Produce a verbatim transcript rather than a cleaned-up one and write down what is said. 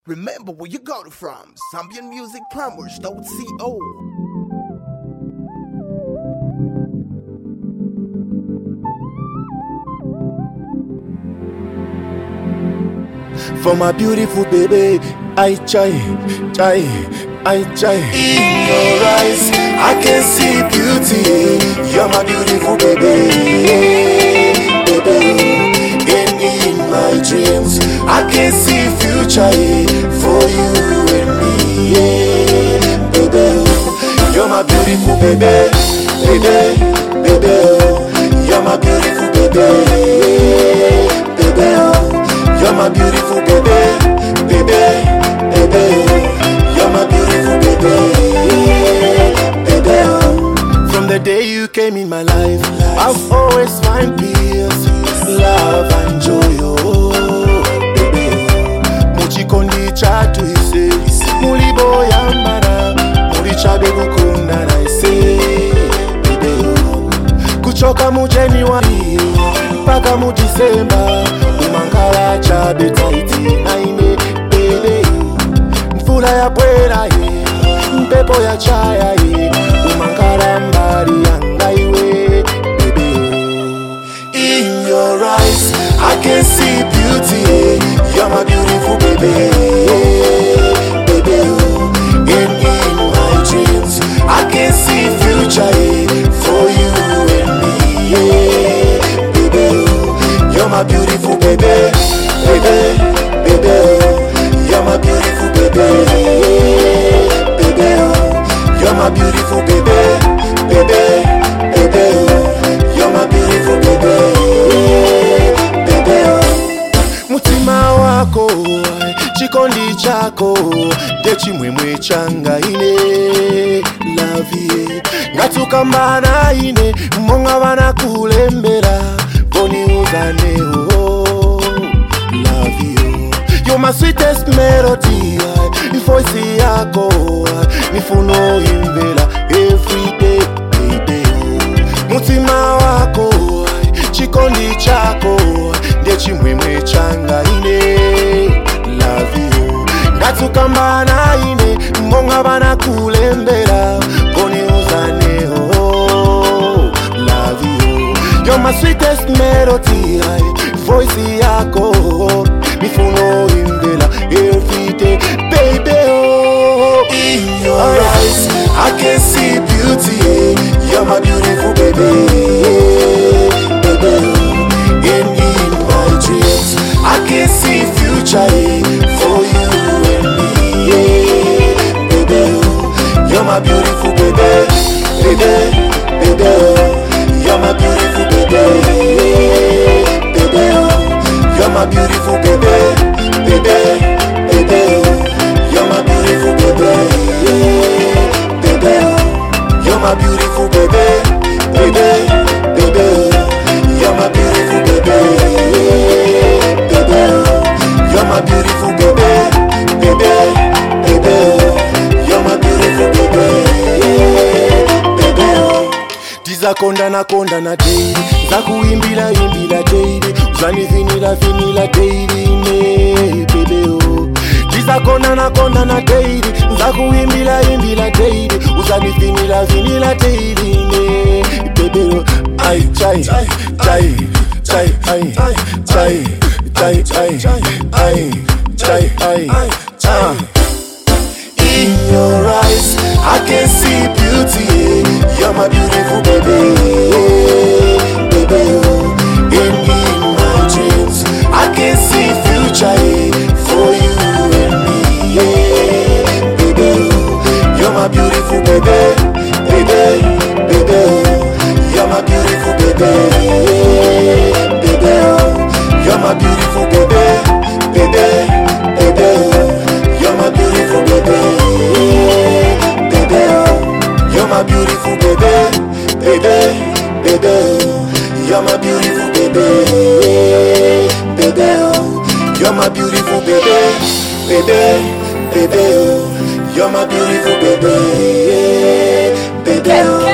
Remember where you got it from. Zambian Music Plumbers dot co. For my beautiful baby, I try, try, I try. In your eyes, I can see beauty. You're my beautiful baby, baby. And in my dreams, I can see future for you and me, baby. You're my beautiful baby, baby, baby. You're my beautiful baby, baby. You're my beautiful baby, baby, baby. You're my beautiful baby, baby. From the day you came in my life, I've always find peace, love and joy, oh, baby. Muchikondi chatu ise, mulibo yambara, mulichabe kukunda na ise, baby. Kuchoka mu January, paka mu December. Mangala chabe taiti naine bebe. Mfula ya pwera ye, mpepo ya chaya ye. Umangala mbari yangaiwe bebe. In your eyes, I can see beauty. You're my beautiful baby, baby. And in my dreams, I can see future for you and me, baby. You're my beautiful baby, baby, baby. You're my beautiful baby, baby. You're my beautiful baby, baby, baby. You're my beautiful baby, baby. Mutima wako, chikondi chako, dechi mwemwe changa ine, love ngatukambana ine, monga wana kulembera. Boni uzane oh, love you. You're my sweetest melody. Voice yako nifuno imbela every day, baby. Mutima wako, chikondi chako, ndechi mwemwe changa ine, love you. Ngatukambana ine, monga bana kulembera. Boni uzane oh, love you. You're my sweetest melody, voice yako, mifuno imbela every day, baby. Oh, in your eyes, I can see beauty. You're my beautiful baby, baby. And in my dreams, I can see future for you and me, baby. You're my beautiful baby, baby, baby. You're my beautiful baby, baby. You're my beautiful baby, baby, baby. You're my beautiful baby, baby. You're my beautiful baby, baby, baby. You're my beautiful baby, baby. You're my beautiful baby, baby, baby. You're my beautiful baby, baby. Zakonda na konda na daily, zakuimbila imbila daily, uzani vinila vinila daily ne baby oh. Zakonda na konda na daily, zakuimbila imbila daily, uzani vinila vinila daily ne baby oh. I try, try, try, I try, try, I try, I try. In your eyes, I can see beauty. You're my beautiful baby, baby. And in my dreams, I can see future for you and me, baby. You're my beautiful baby, baby, baby. You're my beautiful baby, baby. You're my beautiful baby, baby, baby. You're my beautiful baby, baby. You're my beautiful baby, baby, baby. You're my beautiful baby, baby. You're my beautiful baby, baby, baby. You're my beautiful baby, baby.